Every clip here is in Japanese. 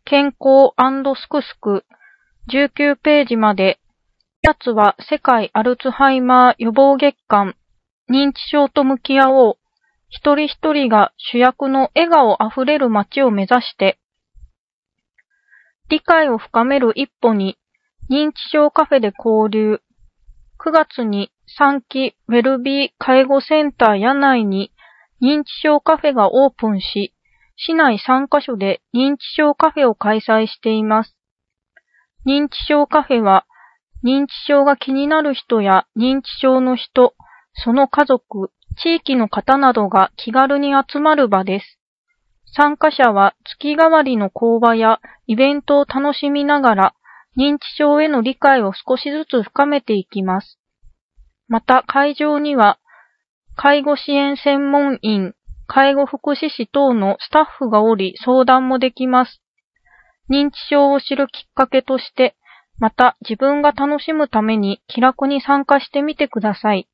健康&すくすく19ページまで。4月は世界アルツハイマー予防月間。認知症と向き合おう。一人一人が主役の笑顔あふれる街を目指して。理解を深める一歩に認知症カフェで交流。9月に3期ウェルビー介護センター柳井に認知症カフェがオープンし、市内3カ所で認知症カフェを開催しています。認知症カフェは、認知症が気になる人や認知症の人、その家族、地域の方などが気軽に集まる場です。参加者は月替わりの講話やイベントを楽しみながら、認知症への理解を少しずつ深めていきます。また会場には、介護支援専門員、介護福祉士等のスタッフがおり相談もできます。認知症を知るきっかけとして、また自分が楽しむために気楽に参加してみてください。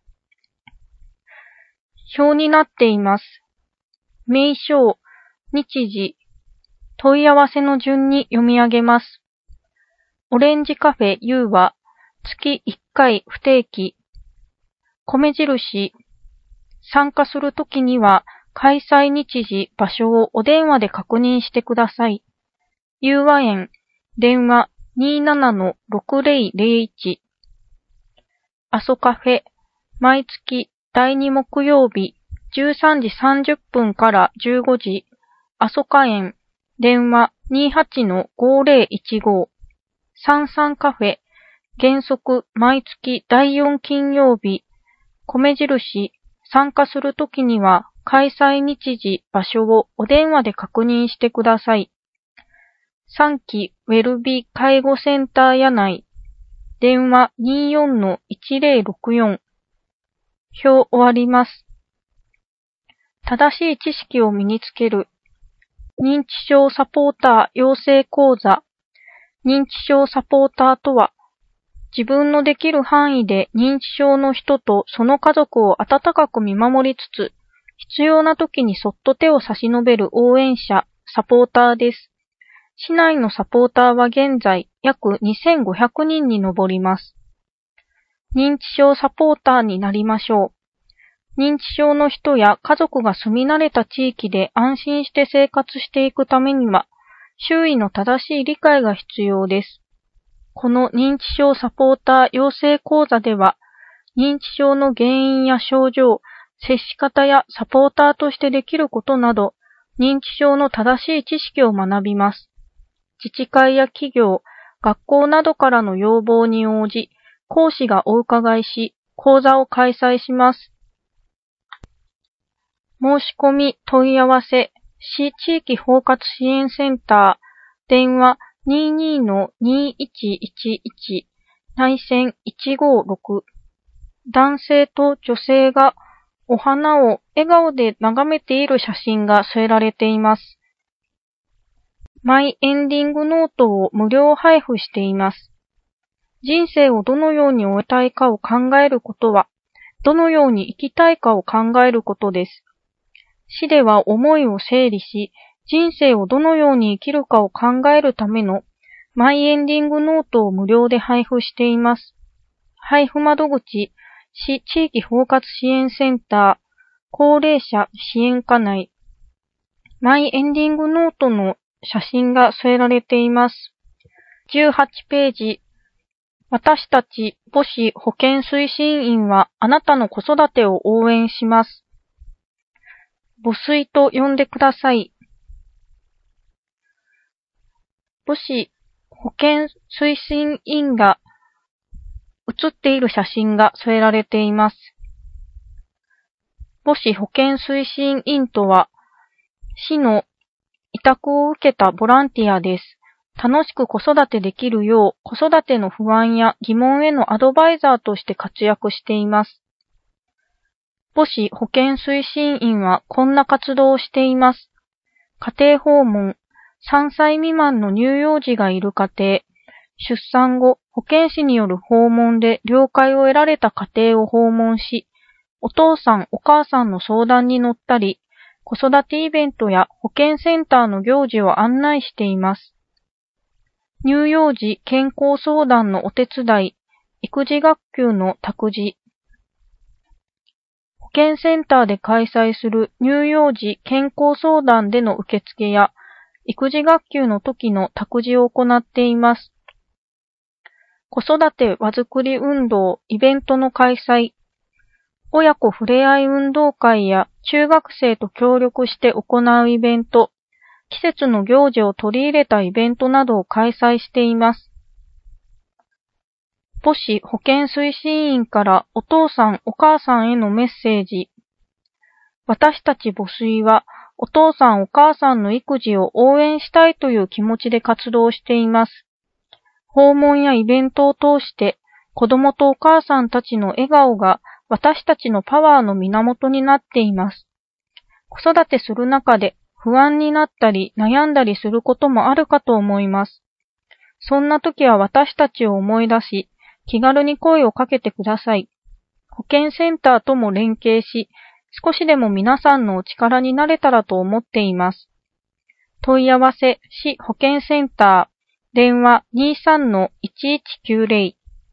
表になっています。名称、日時、問い合わせの順に読み上げます。オレンジカフェ U は月1回不定期。米印、参加するときには開催日時、場所をお電話で確認してください。友和園、電話 27-6001。阿蘇カフェ、毎月第2木曜日13時30分から15時。阿蘇花園、電話 28-5015。サンサンカフェ、原則毎月第4金曜日。米印、参加するときには開催日時、場所をお電話で確認してください。3期ウェルビ介護センター柳井、電話 24-1064。表終わります。正しい知識を身につける。認知症サポーター養成講座。認知症サポーターとは、自分のできる範囲で認知症の人とその家族を温かく見守りつつ、必要な時にそっと手を差し伸べる応援者、サポーターです。市内のサポーターは現在約2500人に上ります。認知症サポーターになりましょう。認知症の人や家族が住み慣れた地域で安心して生活していくためには、周囲の正しい理解が必要です。この認知症サポーター養成講座では、認知症の原因や症状、接し方やサポーターとしてできることなど、認知症の正しい知識を学びます。自治会や企業、学校などからの要望に応じ、講師がお伺いし、講座を開催します。申し込み問い合わせ、市地域包括支援センター、電話 22-2111 内線156。男性と女性がお花を笑顔で眺めている写真が添えられています。マイエンディングノートを無料配布しています。人生をどのように終えたいかを考えることは、どのように生きたいかを考えることです。市では思いを整理し、人生をどのように生きるかを考えるためのマイエンディングノートを無料で配布しています。配布窓口、市地域包括支援センター、高齢者支援課内。マイエンディングノートの写真が添えられています。18ページ。私たち母子保健推進員はあなたの子育てを応援します。母水と呼んでください。母子保健推進員が写っている写真が添えられています。母子保健推進員とは、市の委託を受けたボランティアです。楽しく子育てできるよう、子育ての不安や疑問へのアドバイザーとして活躍しています。母子保健推進員はこんな活動をしています。家庭訪問、3歳未満の乳幼児がいる家庭、出産後、保健師による訪問で了解を得られた家庭を訪問し、お父さんお母さんの相談に乗ったり、 子育てイベントや保健センターの行事を案内しています。乳幼児健康相談のお手伝い、育児学級の託児。保健センターで開催する乳幼児健康相談での受付や育児学級の時の託児を行っています。子育て輪作り運動、イベントの開催、親子ふれあい運動会や中学生と協力して行うイベント、季節の行事を取り入れたイベントなどを開催しています。母子保健推進員からお父さんお母さんへのメッセージ。私たち母水はお父さんお母さんの育児を応援したいという気持ちで活動しています。訪問やイベントを通して子供とお母さんたちの笑顔が私たちのパワーの源になっています。子育てする中で不安になったり悩んだりすることもあるかと思います。そんな時は私たちを思い出し、気軽に声をかけてください。保健センターとも連携し、少しでも皆さんのお力になれたらと思っています。問い合わせ、市保健センター、電話 23-1190。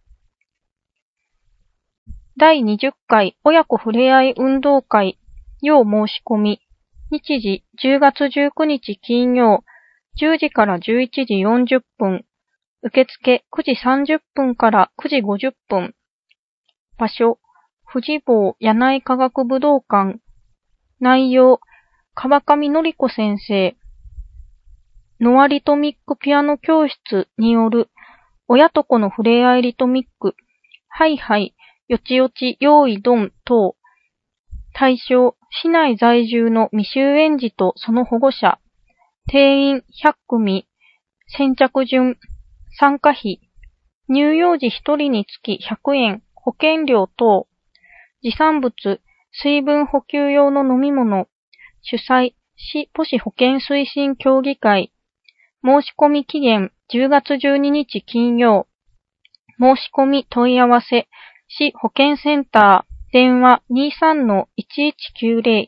第20回親子ふれあい運動会、要申し込み。日時10月19日金曜、10時から11時40分。受付9時30分から9時50分。場所、富士坊柳井科学武道館。内容、川上典子先生。ノアリトミックピアノ教室による親と子のふれあいリトミック。はいはい、よちよち、用意ドン等。対象、市内在住の未就園児とその保護者。定員100組。先着順。参加費。乳幼児1人につき100円。保険料等。持参物。水分補給用の飲み物。主催、市母子保健推進協議会。申し込み期限10月12日金曜。申し込み問い合わせ、市保健センター。電話 23-1190。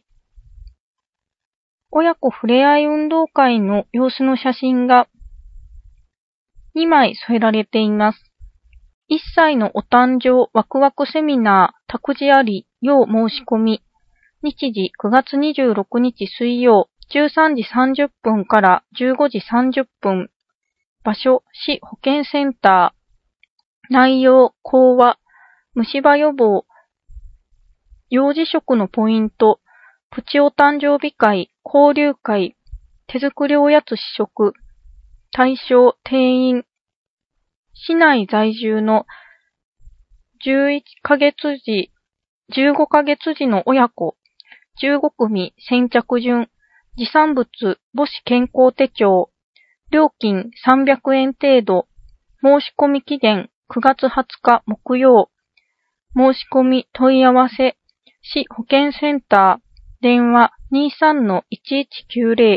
親子ふれあい運動会の様子の写真が2枚添えられています。1歳のお誕生ワクワクセミナー託児あり要申し込み。日時9月26日水曜13時30分から15時30分。場所市保健センター。内容講話。虫歯予防。幼児食のポイント、プチお誕生日会、交流会、手作りおやつ試食、対象、定員、市内在住の11ヶ月児、15ヶ月児の親子、15組先着順、持参物、母子健康手帳、料金300円程度、申し込み期限9月20日木曜、申し込み問い合わせ、市保健センター、電話 23-1190。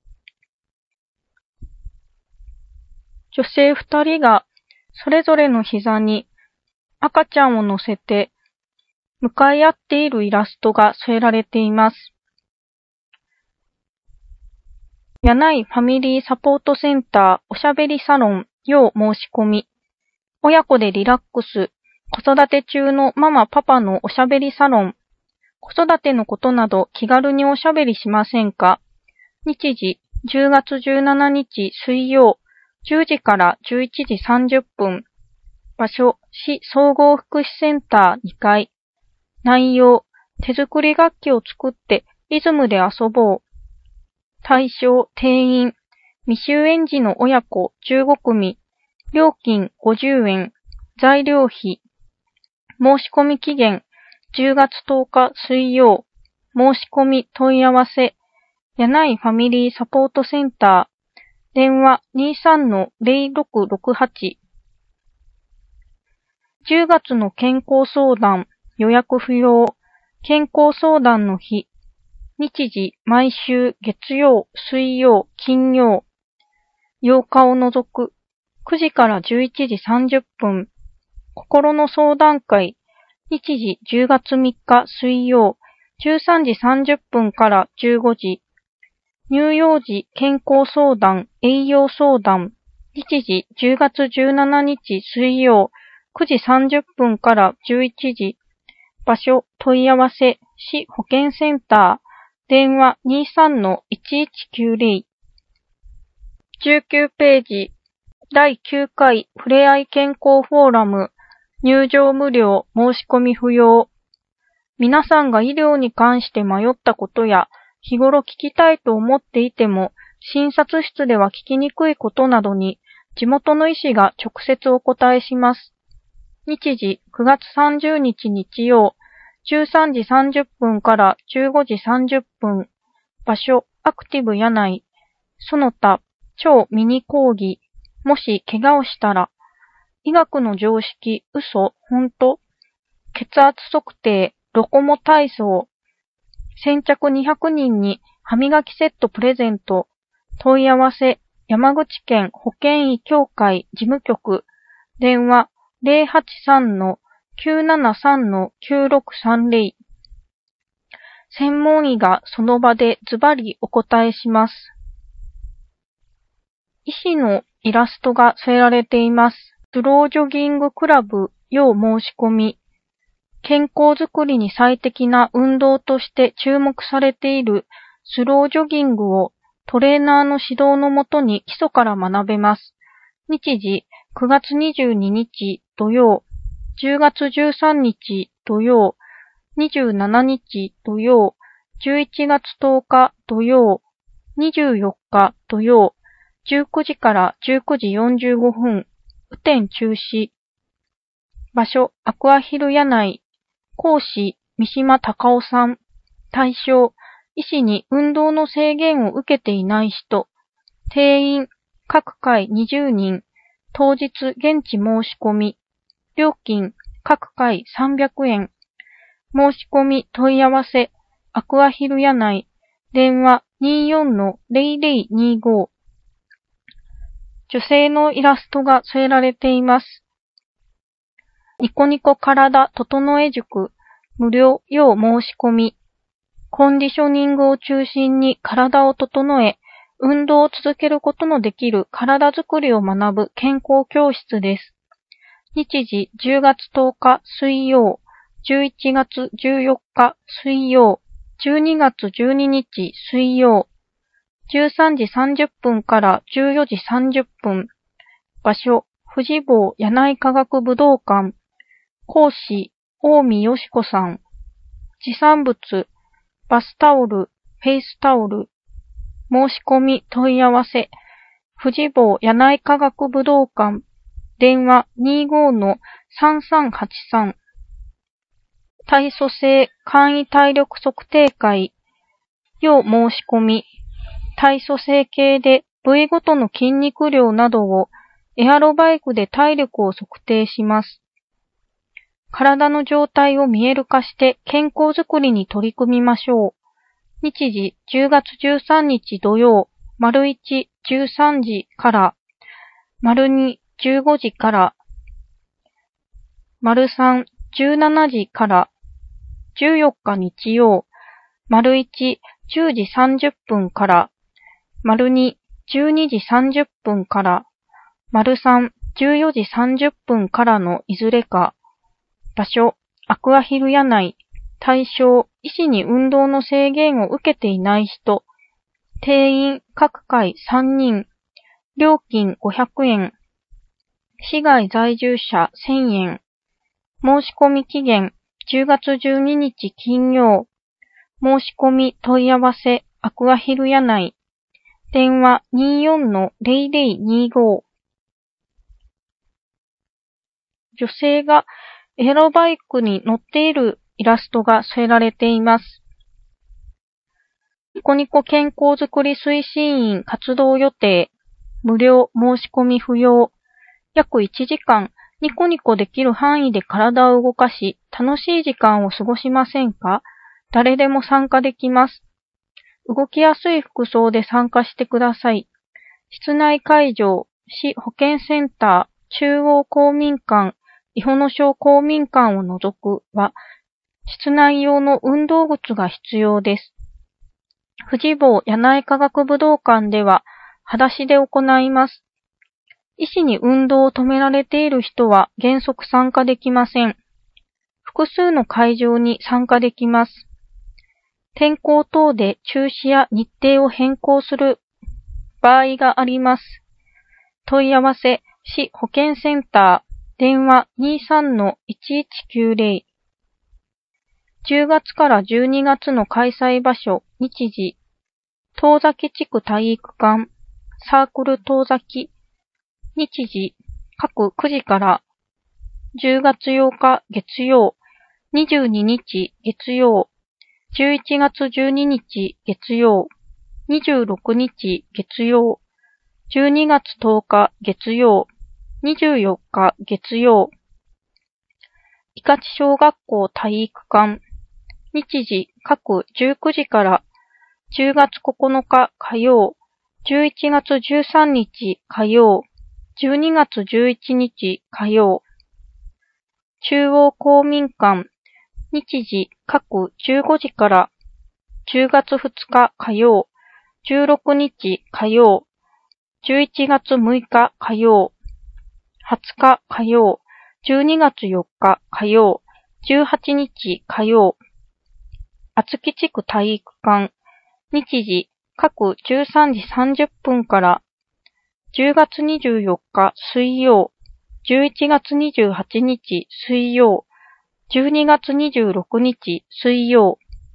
女性2人がそれぞれの膝に赤ちゃんを乗せて向かい合っているイラストが添えられています。柳井ファミリーサポートセンターおしゃべりサロン要申し込み。親子でリラックス、子育て中のママパパのおしゃべりサロン。子育てのことなど気軽におしゃべりしませんか？日時10月17日水曜10時から11時30分。場所市総合福祉センター2階。内容手作り楽器を作ってリズムで遊ぼう。対象定員未就園児の親子15組。料金50円。材料費。申し込み期限10月10日水曜。申し込み問い合わせ。柳井ファミリーサポートセンター。電話 23-0668。10月の健康相談。予約不要。健康相談の日。日時毎週月曜、水曜、金曜。8日を除く。9時から11時30分。心の相談会。日時10月3日水曜 13時30分から15時。乳幼児健康相談、栄養相談。日時10月17日水曜9時30分から11時。場所問い合わせ市保健センター。電話 23-1190。19ページ。第9回ふれあい健康フォーラム。入場無料、申し込み不要。皆さんが医療に関して迷ったことや、日頃聞きたいと思っていても、診察室では聞きにくいことなどに、地元の医師が直接お答えします。日時9月30日日曜、13時30分から15時30分。場所、アクティブ柳井。その他、超ミニ講義。もし怪我をしたら、医学の常識、嘘、本当。血圧測定、ロコモ体操。先着200人に歯磨きセットプレゼント。問い合わせ、山口県保健医協会事務局。電話 083-973-9630。専門医がその場でズバリお答えします。医師のイラストが添えられています。スロージョギングクラブ要申し込み。健康づくりに最適な運動として注目されているスロージョギングをトレーナーの指導のもとに基礎から学べます。日時9月22日土曜、10月13日土曜、27日土曜、11月10日土曜、24日土曜、19時から19時45分、雨天中止。場所、アクアヒル柳井。講師、三島隆夫さん。対象、医師に運動の制限を受けていない人。定員、各回20人。当日、現地申し込み。料金、各回300円。申し込み問い合わせ、アクアヒル柳井。電話 24-0025。女性のイラストが添えられています。ニコニコ体整え塾、無料要申し込み。コンディショニングを中心に体を整え、運動を続けることのできる体づくりを学ぶ健康教室です。日時10月10日水曜、11月14日水曜、12月12日水曜、13時30分から14時30分。場所、富士坊柳井科学武道館。講師、大見よしこさん。持参物、バスタオル、フェイスタオル。申し込み問い合わせ、富士坊柳井科学武道館。電話 25-3383。体組成簡易体力測定会。要申し込み。体組成計で部位ごとの筋肉量などをエアロバイクで体力を測定します。体の状態を見える化して健康づくりに取り組みましょう。日時10月13日土曜、丸1、13時から、丸2、15時から、丸3、17時から、14日日曜、丸1、10時30分から、丸2、12時30分から、丸3、14時30分からのいずれか。場所、アクアヒル柳井。対象、医師に運動の制限を受けていない人。定員、各回3人。料金500円。市外在住者1000円。申し込み期限、10月12日金曜。申し込み問い合わせ、アクアヒル柳井。電話 24-0025。女性がエアロバイクに乗っているイラストが添えられています。ニコニコ健康づくり推進員活動予定。無料申し込み不要。約1時間、ニコニコできる範囲で体を動かし、楽しい時間を過ごしませんか？誰でも参加できます。動きやすい服装で参加してください。室内会場、市保健センター、中央公民館、伊保野小公民館を除くは、 室内用の運動靴が必要です。富士坊柳井科学武道館では、裸足で行います。医師に運動を止められている人は原則参加できません。複数の会場に参加できます。天候等で中止や日程を変更する場合があります。問い合わせ、市保健センター、電話 23-1190。10月から12月の開催場所、日時、遠崎地区体育館、サークル遠崎、日時、各9時から、10月8日月曜、22日月曜、11月12日月曜、26日月曜、12月10日月曜、24日月曜、伊勝小学校体育館、日時各19時から、10月9日火曜、11月13日火曜、12月11日火曜、中央公民館、日時各15時から、10月2日火曜、16日火曜、11月6日火曜、20日火曜、12月4日火曜、18日火曜、厚木地区体育館、日時各13時30分から、10月24日水曜、11月28日水曜、12月26日水曜、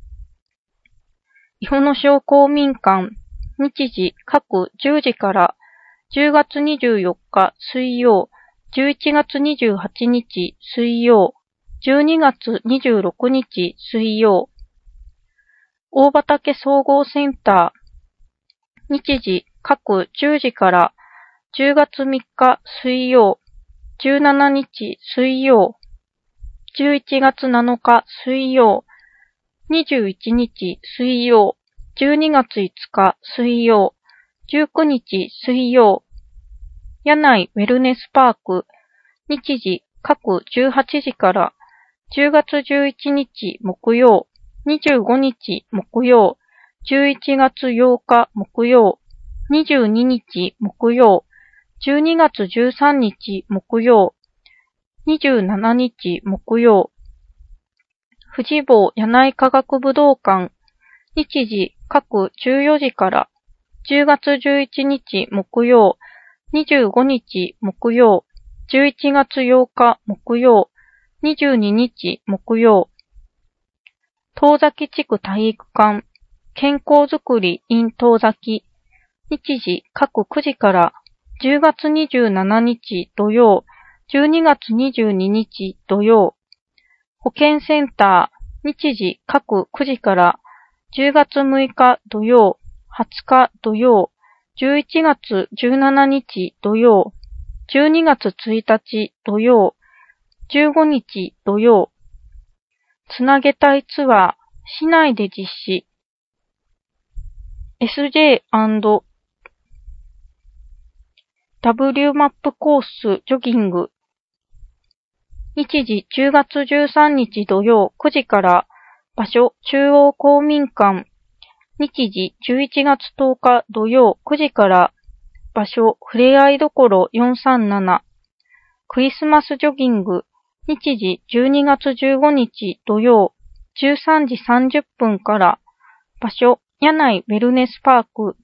伊保野小公民館、日時各10時から、10月24日水曜、11月28日水曜、12月26日水曜、大畑総合センター、日時各10時から、10月3日水曜、17日水曜、11月7日水曜、21日水曜、12月5日水曜、19日水曜、柳井ウェルネスパーク、日時各18時から、10月11日木曜、25日木曜、11月8日木曜、22日木曜、12月13日木曜、27日木曜、富士坊柳井科学武道館、日時各14時から、10月11日木曜、25日木曜、11月8日木曜、22日木曜、遠崎地区体育館、健康づくり in 遠崎、日時各9時から、10月27日土曜、12月22日土曜、保健センター、日時各9時から、10月6日土曜、20日土曜、11月17日土曜、12月1日土曜、15日土曜、つなげたいツアー、市内で実施、SJ&W マップコースジョギング、日時10月13日土曜9時から、場所中央公民館、日時11月10日土曜9時から、場所ふれあいどころ437、クリスマスジョギング、日時12月15日土曜13時30分から、場所柳井ウェルネスパーク、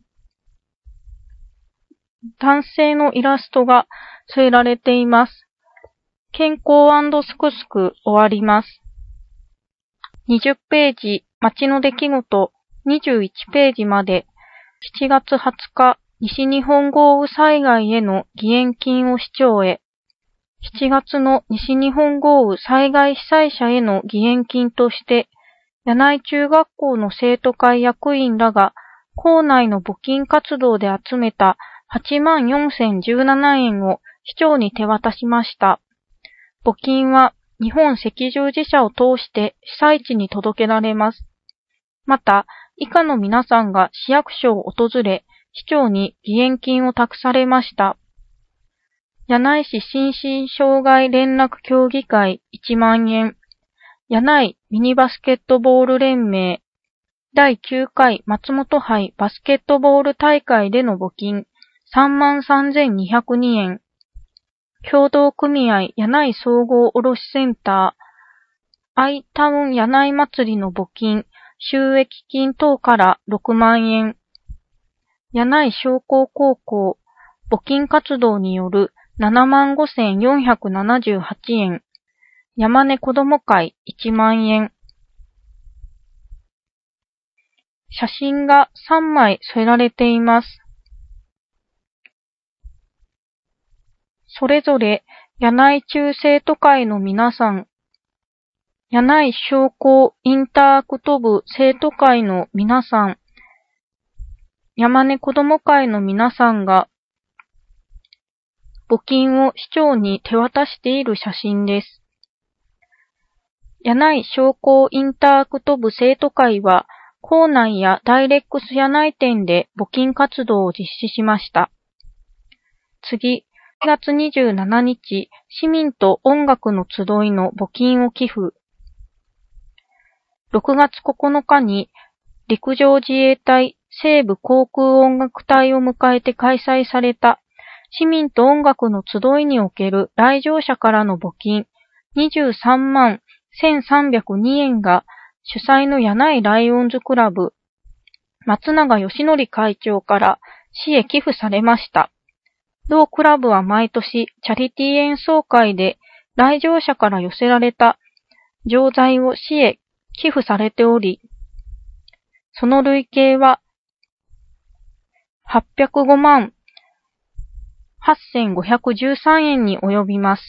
男性のイラストが添えられています。健康&すくすく終わります。20ページ、街の出来事、21ページまで、7月20日、西日本豪雨災害への義援金を市長へ。7月の西日本豪雨災害被災者への義援金として、柳井中学校の生徒会役員らが、校内の募金活動で集めた84,017円を市長に手渡しました。募金は日本赤十字社を通して被災地に届けられます。また、以下の皆さんが市役所を訪れ、市長に義援金を託されました。柳井市心身障害連絡協議会1万円、 柳井ミニバスケットボール連盟第9回松本杯バスケットボール大会での募金33,202円。協同組合柳井総合卸センターアイタウン柳井祭りの募金収益金等から6万円。柳井商工高校募金活動による75,478円。山根子ども会1万円。写真が3枚添えられています。それぞれ柳井中生徒会の皆さん、柳井商工インタークト部生徒会の皆さん、山根子ども会の皆さんが募金を市長に手渡している写真です。柳井商工インタークト部生徒会は、校内やダイレックス柳井店で募金活動を実施しました。次、4月27日、市民と音楽の集いの募金を寄付。6月9日に、陸上自衛隊西部航空音楽隊を迎えて開催された市民と音楽の集いにおける来場者からの募金23万1,302円が主催の柳井ライオンズクラブ松永義則会長から市へ寄付されました。同クラブは毎年チャリティー演奏会で来場者から寄せられた錠剤を市へ寄付されており、その累計は805万8,513円に及びます。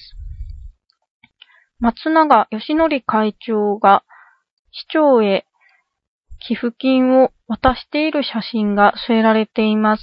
松永義則会長が市長へ寄付金を渡している写真が添えられています。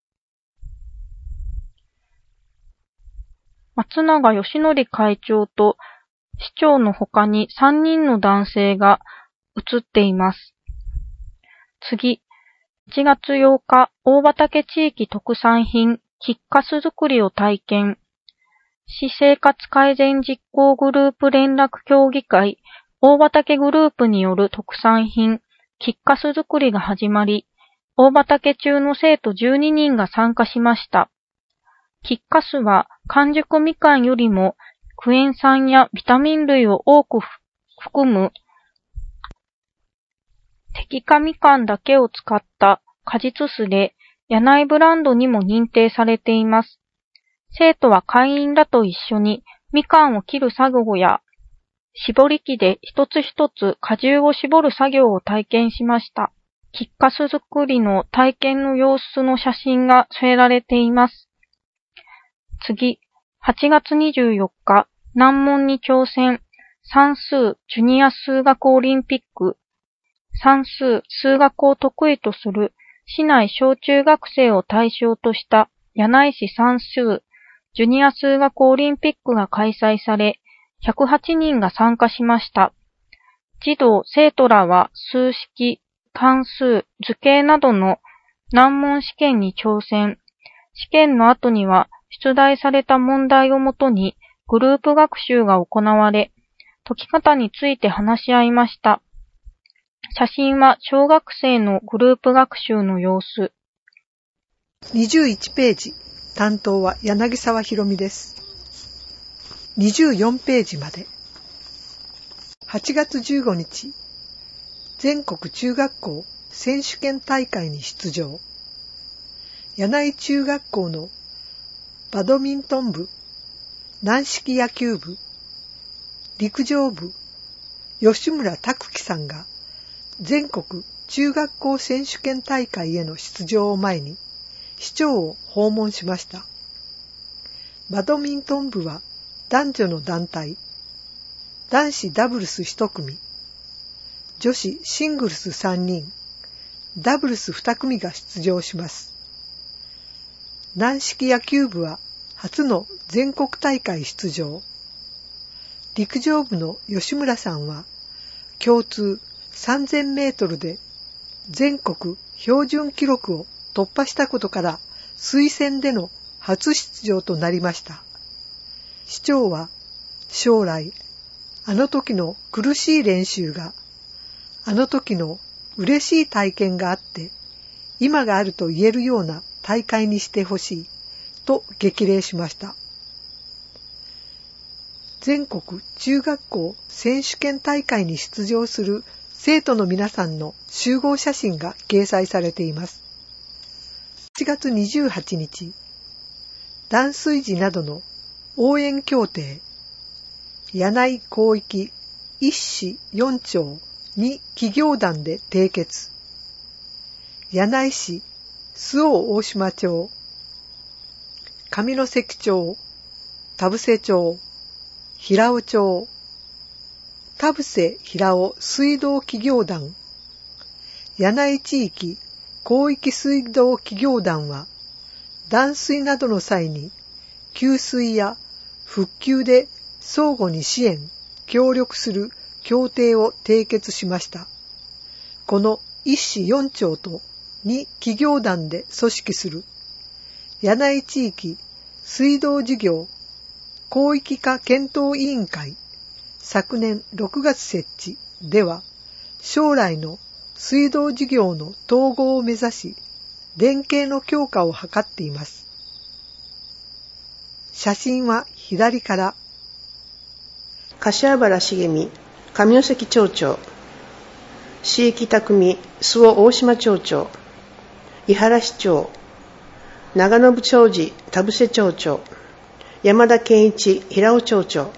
松永義則会長と市長の他に3人の男性が写っています。次、1月8日、大畑地域特産品、キッカス作りを体験。市生活改善実行グループ連絡協議会、大畑グループによる特産品、キッカス作りが始まり、大畑中の生徒12人が参加しました。キッカスは完熟みかんよりもクエン酸やビタミン類を多く含む摘果みかんだけを使った果実酢で柳井ブランドにも認定されています。生徒は会員らと一緒にみかんを切る作業や絞り器で一つ一つ果汁を絞る作業を体験しました。キッカス作りの体験の様子の写真が添えられています。次、8月24日、難問に挑戦、算数ジュニア数学オリンピック、算数、数学を得意とする市内小中学生を対象とした柳井市算数ジュニア数学オリンピックが開催され、108人が参加しました。児童・生徒らは数式、関数、図形などの難問試験に挑戦。試験の後には出題された問題をもとにグループ学習が行われ、解き方について話し合いました。写真は小学生のグループ学習の様子。 21ページ、担当は柳沢ひろみです。24ページまで。8月15日、全国中学校選手権大会に出場。柳井中学校のバドミントン部、軟式野球部、陸上部、吉村拓樹さんが全国中学校選手権大会への出場を前に市長を訪問しました。バドミントン部は男女の団体、男子ダブルス1組、女子シングルス3人、ダブルス2組が出場します。軟式野球部は初の全国大会出場。陸上部の吉村さんは共通3000メートルで全国標準記録を突破したことから推薦での初出場となりました。市長は将来あの時の苦しい練習が、あの時の嬉しい体験があって、今があると言えるような大会にしてほしい、と激励しました。全国中学校選手権大会に出場する生徒の皆さんの集合写真が掲載されています。7月28日、断水時などの応援協定、柳井広域一市4町2企業団で締結。柳井市周防大島町、上関町、田伏町、平尾町、田伏平尾水道企業団、柳井地域広域水道企業団は、断水などの際に、給水や復旧で相互に支援、協力する協定を締結しました。この一市4町と2企業団で組織する、柳井地域水道事業広域化検討委員会、昨年6月設置では、将来の水道事業の統合を目指し、連携の強化を図っています。写真は左から。 柏原茂美、上関町長、椎木匠、周防大島町長、伊原市長、長信長治、田伏町長、山田健一、平尾町長。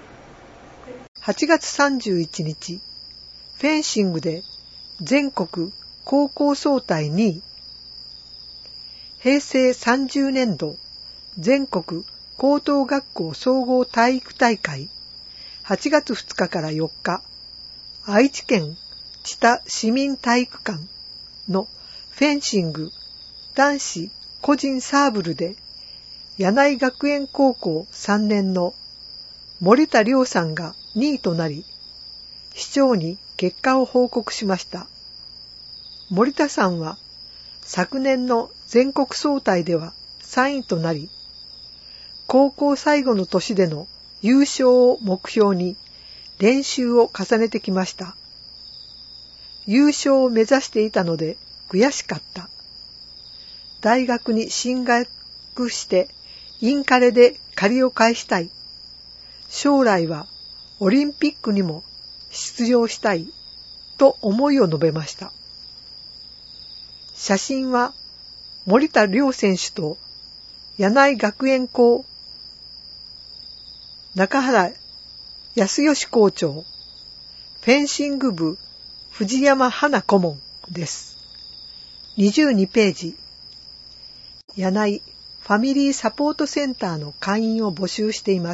8月31日、フェンシングで全国高校総体2位。平成30年度全国高等学校総合体育大会8月2日から4日、愛知県知多市民体育館のフェンシング男子個人サーブルで柳井学園高校3年の森田亮さんが2位となり、市長に結果を報告しました。森田さんは昨年の全国総体では3位となり、高校最後の年での優勝を目標に練習を重ねてきました。優勝を目指していたので悔しかった。大学に進学してインカレで借りを返したい。将来はオリンピックにも出場したいと思いを述べました。写真は森田亮選手と柳井学園校中原康義校長、フェンシング部藤山花顧問です。22ページ。柳井ファミリーサポートセンターの会員を募集しています。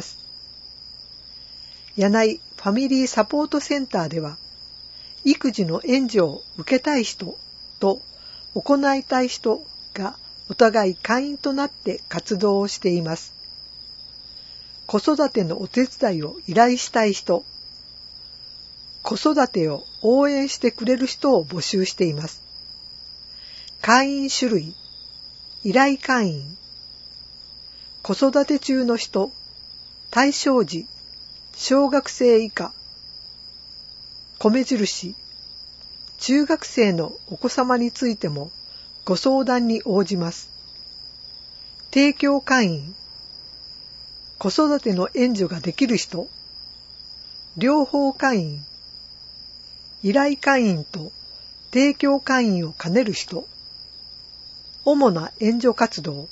柳井ファミリーサポートセンターでは、育児の援助を受けたい人と行いたい人がお互い会員となって活動をしています。子育てのお手伝いを依頼したい人、子育てを応援してくれる人を募集しています。会員種類、依頼会員、子育て中の人、対象児、小学生以下、米印、中学生のお子様についてもご相談に応じます。提供会員、子育ての援助ができる人、両方会員、依頼会員と提供会員を兼ねる人、主な援助活動、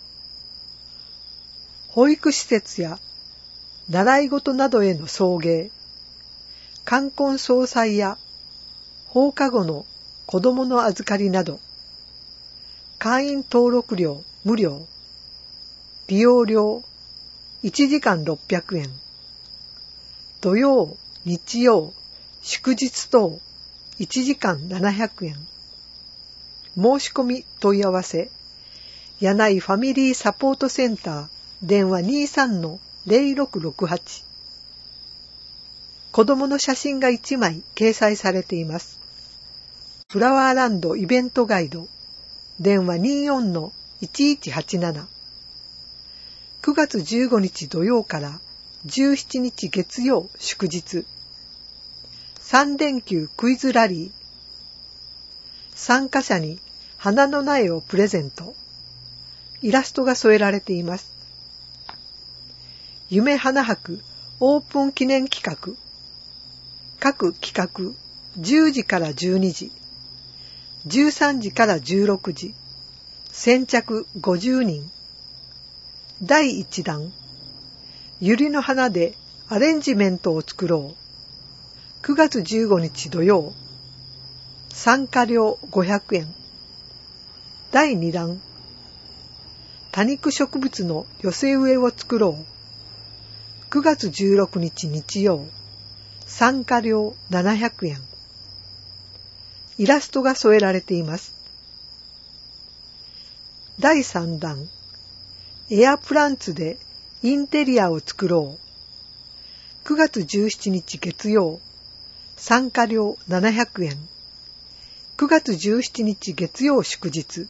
保育施設や習い事などへの送迎、冠婚葬祭や放課後の子供の預かりなど、会員登録料無料、利用料1時間600円、土曜、日曜、祝日等1時間700円。申し込み問い合わせ、柳井ファミリーサポートセンター、電話 23-0668。子供の写真が1枚掲載されています。フラワーランドイベントガイド、電話 24-1187。9月15日土曜から17日月曜祝日、 3連休クイズラリー。参加者に花の苗をプレゼント。イラストが添えられています。夢花博オープン記念企画。各企画10時から12時、13時から16時、先着50人。第1弾、百合の花でアレンジメントを作ろう。9月15日土曜。参加料500円。第2弾、多肉植物の寄せ植えを作ろう。9月16日日曜。参加料700円。イラストが添えられています。第3弾、エアプランツでインテリアを作ろう。9月17日月曜。参加料700円。9月17日月曜祝日。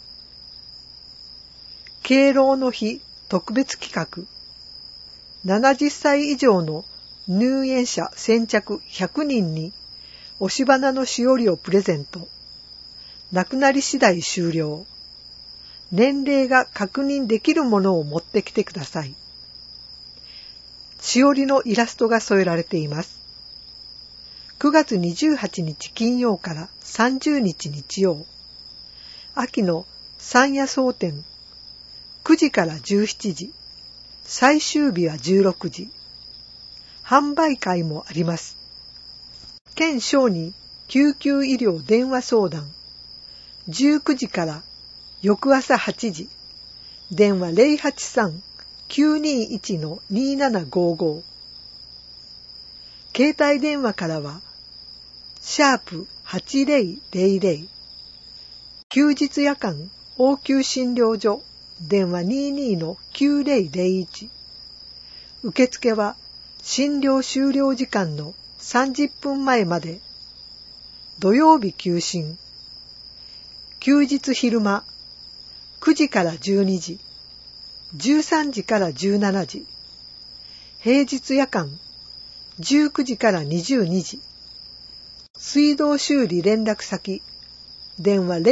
敬老の日特別企画。70歳以上の入園者先着100人に押し花のしおりをプレゼント。なくなり次第終了。年齢が確認できるものを持ってきてください。しおりのイラストが添えられています。9月28日金曜から30日日曜。秋の山野草展。9時から17時。最終日は16時。販売会もあります。県小児救急医療電話相談。19時から翌朝8時。電話 083-921-2755。携帯電話からは、#8000。休日夜間応急診療所。電話 22-9001。受付は診療終了時間の30分前まで。土曜日休診。休日昼間9時から12時、13時から17時。平日夜間19時から22時。水道修理連絡先。電話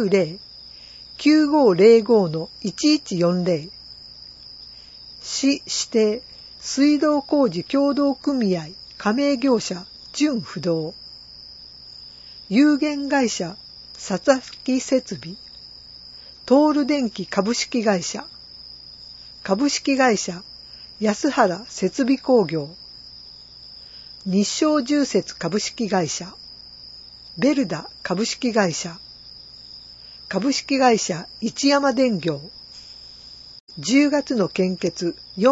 090-9505-1140。市指定水道工事協同組合加盟業者準不動。有限会社佐々木設備。トール電機株式会社。株式会社安原設備工業。日照重設株式会社。ベルダ株式会社。株式会社一山電業。10月の献血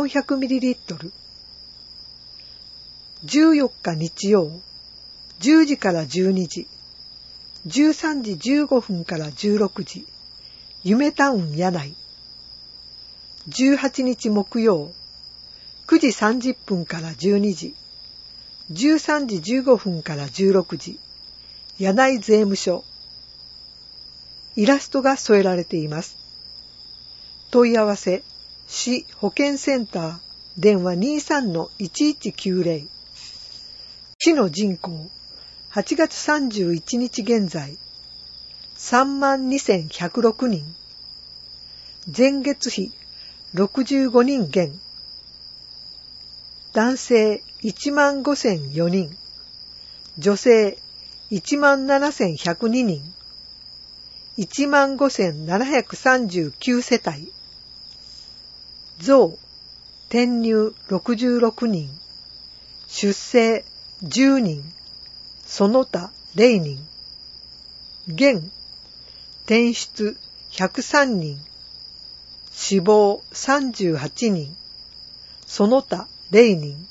400ml。14日日曜、10時から12時、13時15分から16時、夢タウン柳井。18日木曜、9時30分から12時、13時15分から16時、柳井税務署。イラストが添えられています。問い合わせ、市保健センター、電話 23-1190。市の人口、8月31日現在、32,106人。前月比、65人減。男性、15,004人。女性、17,102人。15,739世帯。増、転入66人。出生10人。その他0人。減、転出103人。死亡38人。その他0人。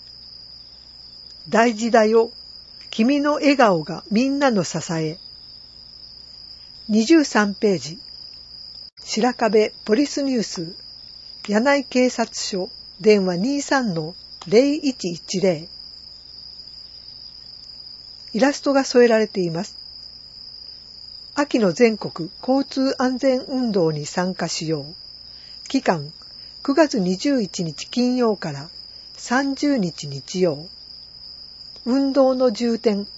大事だよ。君の笑顔がみんなの支え。23ページ。白壁ポリスニュース。柳井警察署。電話 23-0110。イラストが添えられています。秋の全国交通安全運動に参加しよう。期間9月21日金曜から30日日曜。運動の重点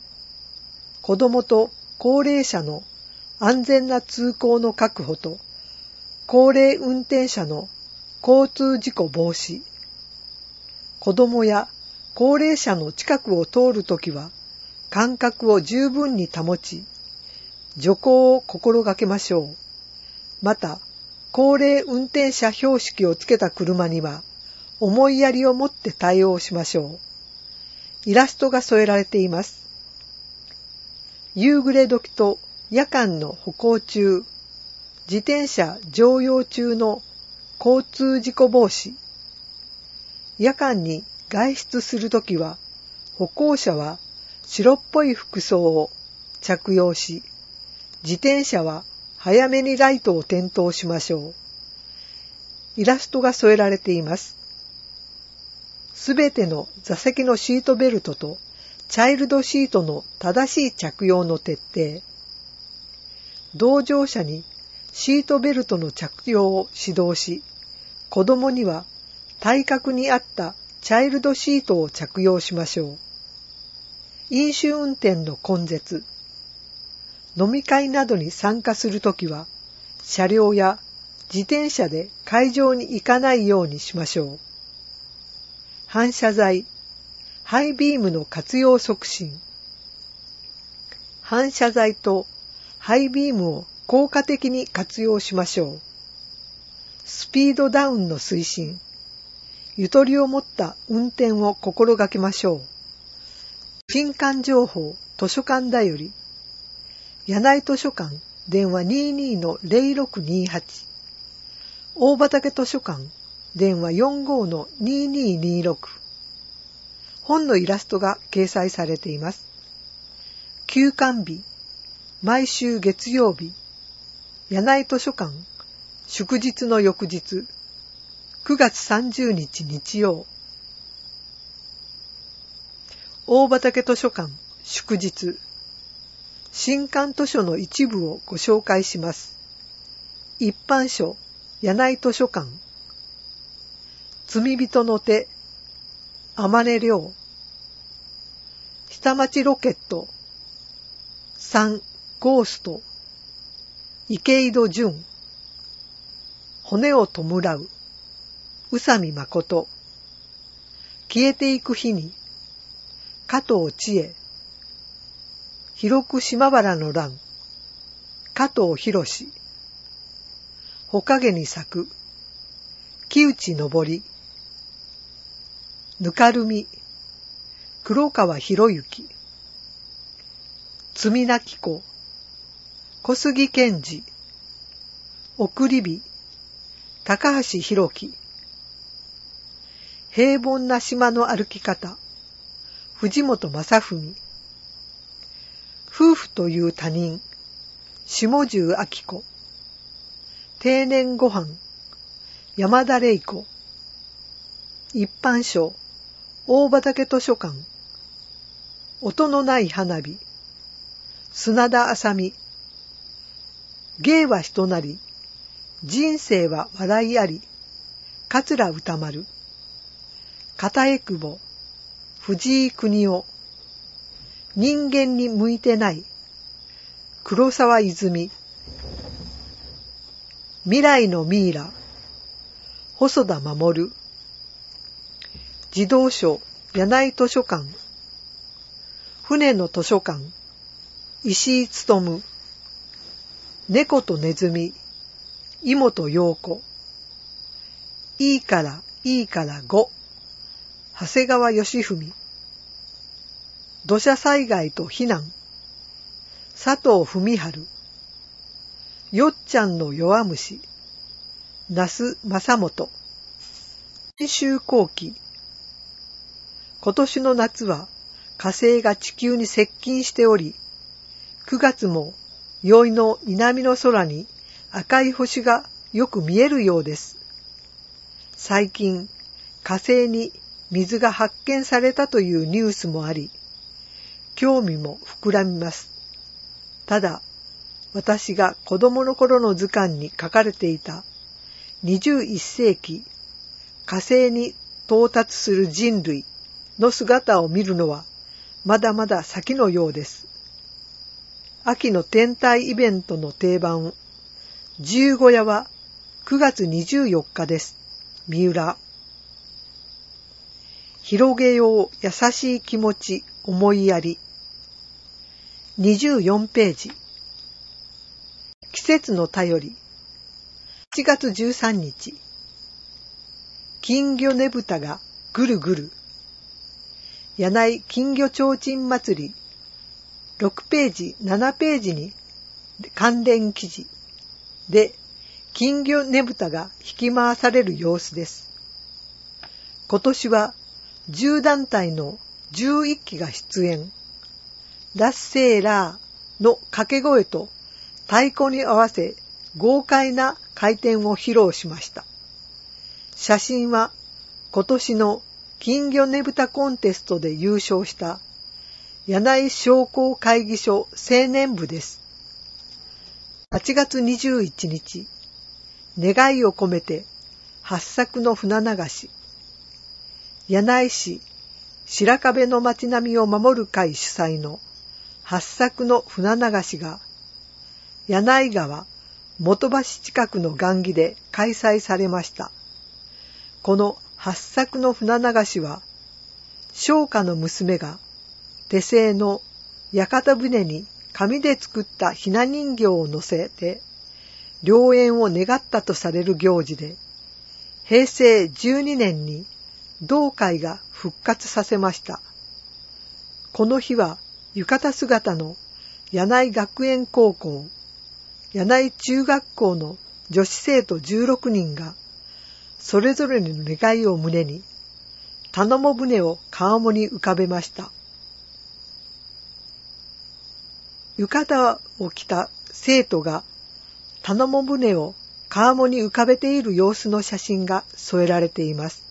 子供と高齢者の安全な通行の確保と、高齢運転者の交通事故防止、子供や高齢者の近くを通るときは間隔を十分に保ち、徐行を心がけましょう。また、高齢運転者標識をつけた車には思いやりを持って対応しましょう。イラストが添えられています。夕暮れ時と夜間の歩行中、自転車乗用中の交通事故防止。夜間に外出するときは、歩行者は白っぽい服装を着用し、自転車は早めにライトを点灯しましょう。イラストが添えられています。すべての座席のシートベルトとチャイルドシートの正しい着用の徹底。同乗者にシートベルトの着用を指導し、子供には体格に合ったチャイルドシートを着用しましょう。飲酒運転の根絶。飲み会などに参加するときは、車両や自転車で会場に行かないようにしましょう。反射材、ハイビームの活用促進。反射材とハイビームを効果的に活用しましょう。スピードダウンの推進。ゆとりを持った運転を心がけましょう。新刊情報図書館だより。柳井図書館電話 22-0628。大畑図書館電話 45-2226。本のイラストが掲載されています。休館日、毎週月曜日、柳井図書館、祝日の翌日、9月30日日曜。大畑図書館、祝日、新刊図書の一部をご紹介します。一般書、柳井図書館、罪人の手、天音亮、下町ロケット、3ゴースト、池井戸潤、骨を弔う、宇佐美誠、消えていく日に、加藤千恵、広く島原の乱、加藤博士、ほかげに咲く、木内昇り、ぬかるみ、黒川博之、罪なき子、小杉健二、送り火、高橋弘樹、平凡な島の歩き方、藤本正文、夫婦という他人、下重明子、定年ご飯、山田玲子、一般書、大畑図書館、音のない花火、砂田あさみ、芸は人なり、人生は笑いあり、桂歌丸、片江久保、藤井邦夫、人間に向いてない、黒沢泉、未来のミイラ、細田守、児童書、柳井図書館、船の図書館、石井勉、猫とネズミ、井本陽子、いいから5、長谷川義文、土砂災害と避難、佐藤文春、よっちゃんの弱虫、那須正元、新秋後期。今年の夏は火星が地球に接近しており、9月も宵の南の空に赤い星がよく見えるようです。最近、火星に水が発見されたというニュースもあり、興味も膨らみます。ただ、私が子供の頃の図鑑に書かれていた21世紀火星に到達する人類の姿を見るのはまだまだ先のようです。 秋の天体イベントの定番、十五夜は9月24日です。三浦。広げよう優しい気持ち思いやり。24ページ。季節の便り。7月13日。金魚ねぶたがぐるぐる。柳井金魚提灯祭り。6ページ、7ページに関連記事で金魚ねぶたが引き回される様子です。今年は10団体の11機が出演。ラッセーラーの掛け声と太鼓に合わせ豪快な回転を披露しました。写真は今年の金魚ねぶたコンテストで優勝した柳井商工会議所青年部です。8月21日、願いを込めて八作の船流し。柳井市白壁の町並みを守る会主催の八作の船流しが柳井川元橋近くの雁木で開催されました。この八作の船流しは商家の娘が手製の屋形船に紙で作ったひな人形を乗せて良縁を願ったとされる行事で、平成12年に同会が復活させました。この日は浴衣姿の柳井学園高校、柳井中学校の女子生徒16人がそれぞれの願いを胸に頼も船を川面に浮かべました。浴衣を着た生徒が頼も船を川面に浮かべている様子の写真が添えられています。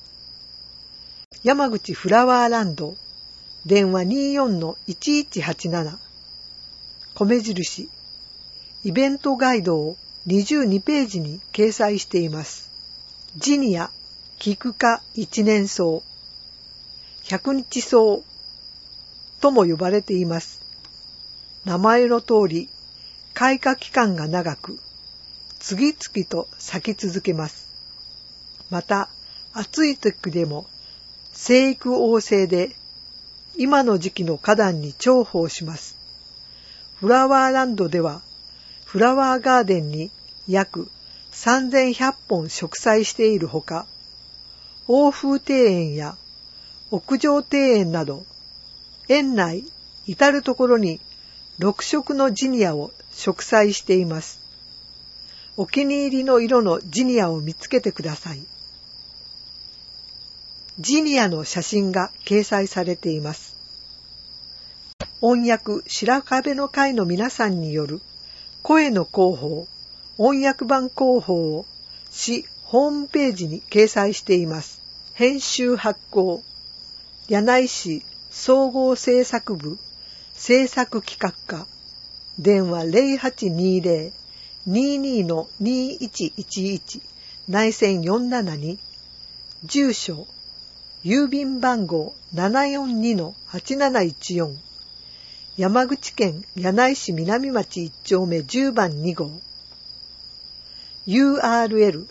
山口フラワーランド、電話 24-1187、米印、イベントガイドを22ページに掲載しています。ジニア、菊花一年草、百日草とも呼ばれています。名前の通り、開花期間が長く、次々と咲き続けます。また、暑い時でも、生育旺盛で、今の時期の花壇に重宝します。フラワーランドでは、フラワーガーデンに約3100本植栽しているほか、欧風庭園や屋上庭園など、園内至るところに6色のジニアを植栽しています。お気に入りの色のジニアを見つけてください。ジニアの写真が掲載されています。音訳白壁の会の皆さんによる声の広報、音訳版広報を市ホームページに掲載しています。編集発行、柳井市総合制作部制作企画課、電話 0820-22-2111 内線472、住所、郵便番号 742-8714、山口県柳井市南町1丁目10番2号、URL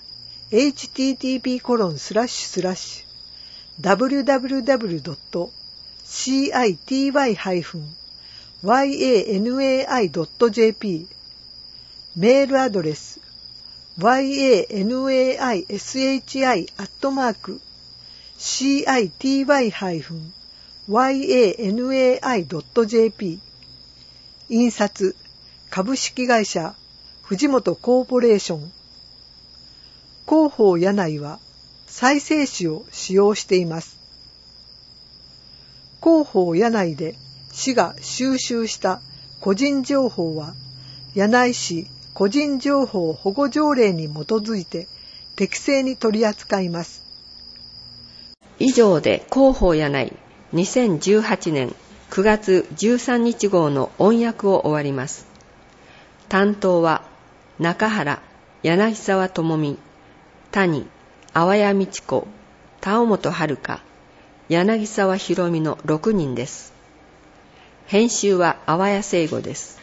http://www.city-yanai.jp メールアドレス yanaishi@city-yanai.jp 印刷株式会社藤本コーポレーション。広報柳井は再生紙を使用しています。広報柳井で市が収集した個人情報は柳井市個人情報保護条例に基づいて適正に取り扱います。 以上で広報柳井2018年9月13日号の音訳を終わります。担当は中原、柳沢智美、谷、淡谷道子、田尾本遥、柳沢博美の6人です。編集は淡谷聖吾です。